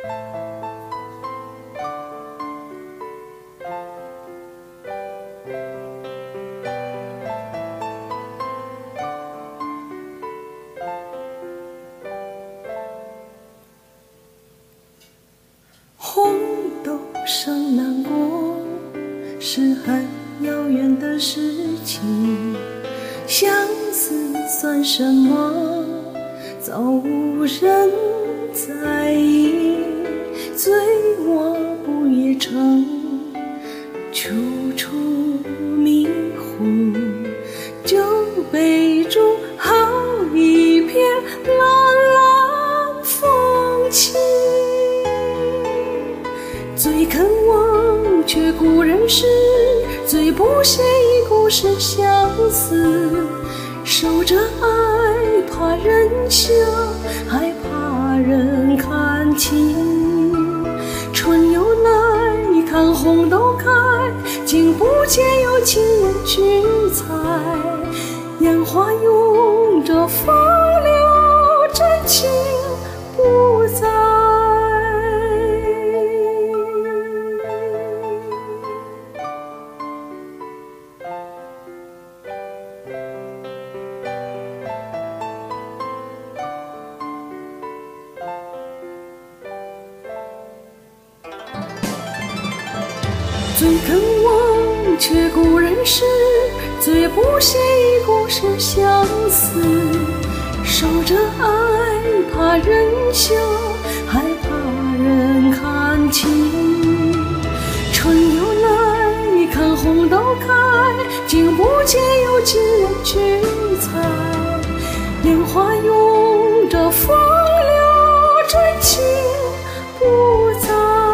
红豆生南国是很遥远的事情，相思算什么？早无人在意。醉卧不夜城，处处迷糊。酒杯中好一片蓝蓝风轻。最肯忘却故人时，最不屑一顾是相思。守着爱怕人笑，还怕人看清。春又来，看红豆开，竟不见有情人去采。烟花拥着风流，真情不在。最肯忘却故人时，最不屑一顾是相思。守着爱怕人笑，还怕人看清。春又来，看红豆开，竟不见有情人去采。烟花拥着风流，真情不在。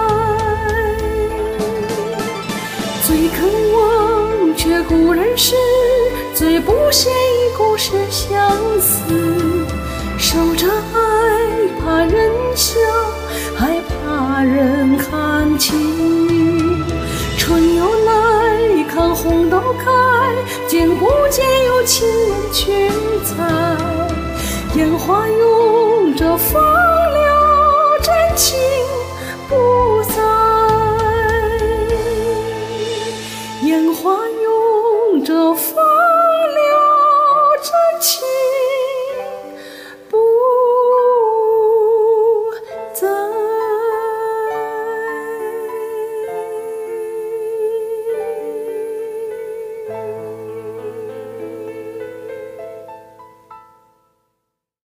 最肯忘却故人时，最不屑一顾是相思。守着爱怕人笑，还怕人看清。春又来，看红豆开，竟不见有情人去采。烟花拥着风